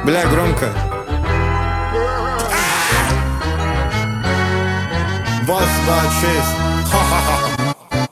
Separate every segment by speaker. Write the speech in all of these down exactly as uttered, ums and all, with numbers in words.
Speaker 1: Бля, громко. Босс двадцать шесть. Ха-ха-ха.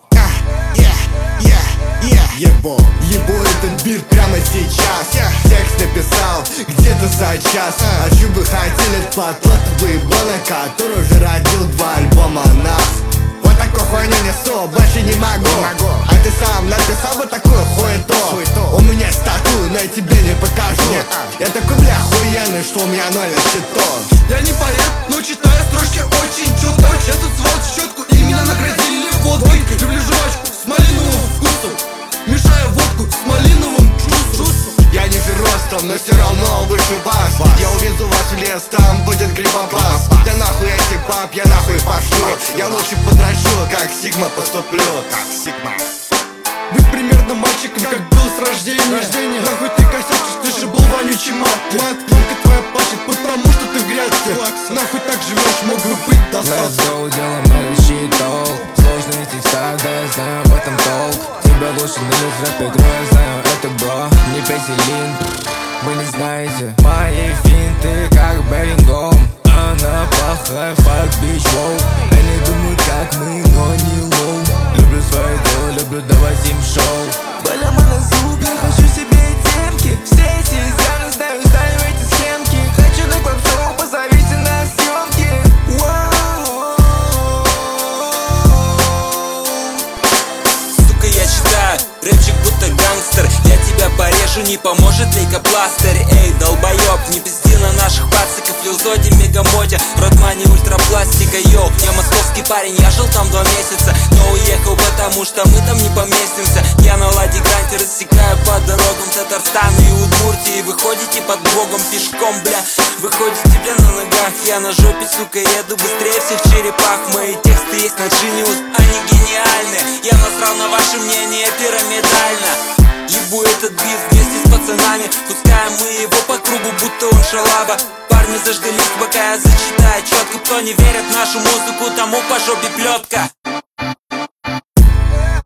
Speaker 1: Ебо, ебо этот бит прямо сейчас. Текст написал где-то за час. А чё бы хотели потлатывый бона, который уже родил два альбома нас. Вот такой хуйню несу, больше не могу. А ты сам написал бы такую хуету? У меня стату, но я тебе не покажу. Я такой, бля, охуенный, что у меня ноль на счету.
Speaker 2: Я не поэт, но читаю строчки очень чётко. Этот сволочь щетку именно наградили водкой. Люблю жвачку с малиновым вкусом, мешаю водку с малиновым джусом.
Speaker 1: Я ниже ростом, но все равно выше вас. Я увезу вас в лес, там будет грибопас. Да нахуй я типап, я нахуй пошлю. Я лучше подращу, как Сигма поступлю. Как Сигма.
Speaker 2: Быть примерно мальчиком, как был с рождения. рождения. Нахуй ты косячишь, ты же был вонючий мат. Мат, мамка твоя плачет, потому что ты в грязке. Нахуй так живешь, мог бы быть достаточно.
Speaker 3: Let's go, делаем много щитов. Сложности так, да я знаю об этом толк. Тебя лучше не лежать, игру я знаю, это бро. Не песелин, вы не знаете мои финты, как Беллингом. Она плохая, fuck bitch, воу. Я не думаю, как мы, но не лоу. Люблю свое дело, люблю давать им шоу. Баляма на зуб, я хочу себе темки. Все эти изъяны знаю, знаю эти схемки. Хочу на клаб-шоу, позовите на съемки.
Speaker 4: Сука, я читаю, рэпчик будто гангстер. Я тебя порежу, не поможет лейкопластырь. Эй, долбоёб, не пизди на наших пациков. Лилзоте, мегамоте, Родмани, ультрапластика, йоу. Я московский парень, я жил там два месяца, но уехал, потому что мы там не поместимся. Я на ладе гранте рассекаю по дорогам Татарстана и Удмуртии. Выходите под Богом пешком, бля. Выходите, бля, на ногах. Я на жопе, сука, еду быстрее всех черепах. Мои тексты есть на Genius, они гениальны. Я насрал на ваше мнение пирамидально. Ебу этот бит вместе с пацанами. Пускаем мы его по кругу, будто он шалава. Парни заждались, пока я зачитаю четко. Кто не верит в нашу музыку, тому по жопе плетка.